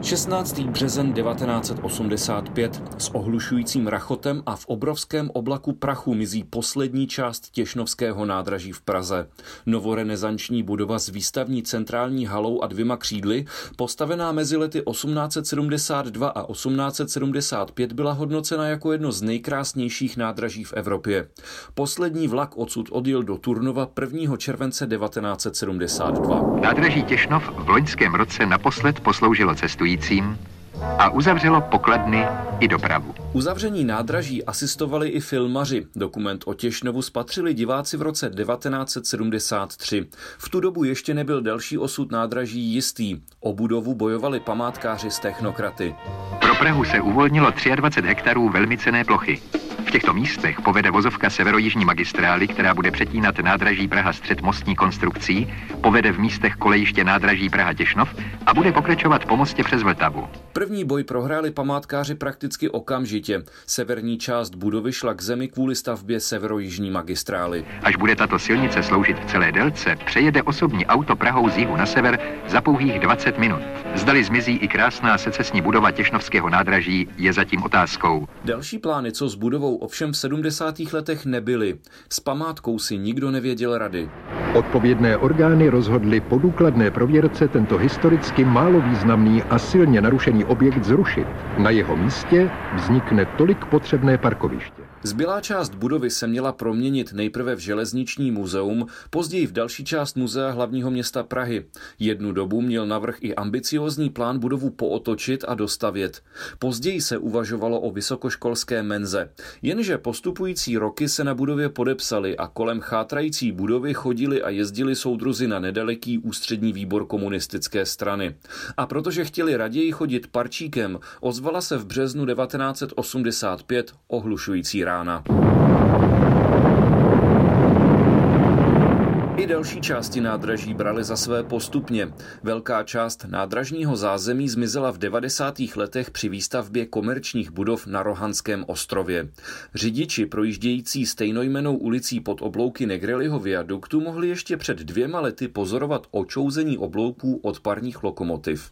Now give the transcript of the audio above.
16. březen 1985. S ohlušujícím rachotem a v obrovském oblaku prachu mizí poslední část Těšnovského nádraží v Praze. Novorenesanční budova s výstavní centrální halou a 2 křídly, postavená mezi lety 1872 a 1875, byla hodnocena jako jedno z nejkrásnějších nádraží v Evropě. Poslední vlak odsud odjel do Turnova 1. července 1972. Nádraží Těšnov v loňském roce naposled posloužilo cestujícím a uzavřelo pokladny i dopravu. Uzavření nádraží asistovali i filmaři. Dokument o Těšnovu spatřili diváci v roce 1973. V tu dobu ještě nebyl další osud nádraží jistý. O budovu bojovali památkáři s technokraty. Pro Prahu se uvolnilo 23 hektarů velmi cenné plochy. V těchto místech povede vozovka severojižní magistrály, která bude přetínat nádraží Praha-Střed mostní konstrukcí, povede v místech kolejiště nádraží Praha-Těšnov a bude pokračovat po mostě přes Vltavu. První boj prohráli památkáři prakticky okamžitě. Severní část budovy šla k zemi kvůli stavbě severojižní magistrály. Až bude tato silnice sloužit v celé délce, přejede osobní auto Prahou z jihu na sever za pouhých 20 minut. Zdali zmizí i krásná secesní budova Těšnovského nádraží, je zatím otázkou. Další plány, co s budovou, ovšem v 70. letech nebyly. S památkou si nikdo nevěděl rady. Odpovědné orgány rozhodly po důkladné prověrce tento historicky málo významný a silně narušený objekt zrušit. Na jeho místě vznikne tolik potřebné parkoviště. Zbylá část budovy se měla proměnit nejprve v železniční muzeum, později v další část muzea hlavního města Prahy. Jednu dobu měl navrch i ambiciózní plán budovu pootočit a dostavět. Později se uvažovalo o vysokoškolské menze. Jenže postupující roky se na budově podepsali a kolem chátrající budovy chodili a jezdili soudruzi na nedaleký ústřední výbor komunistické strany. A protože chtěli raději chodit parčíkem, ozvala se v březnu 1985 ohlušující rána. I další části nádraží brali za své postupně. Velká část nádražního zázemí zmizela v 90. letech při výstavbě komerčních budov na Rohanském ostrově. Řidiči projíždějící stejnojmennou ulicí pod oblouky Negrelliho viaduktu mohli ještě před 2 lety pozorovat očouzení oblouků od parních lokomotiv.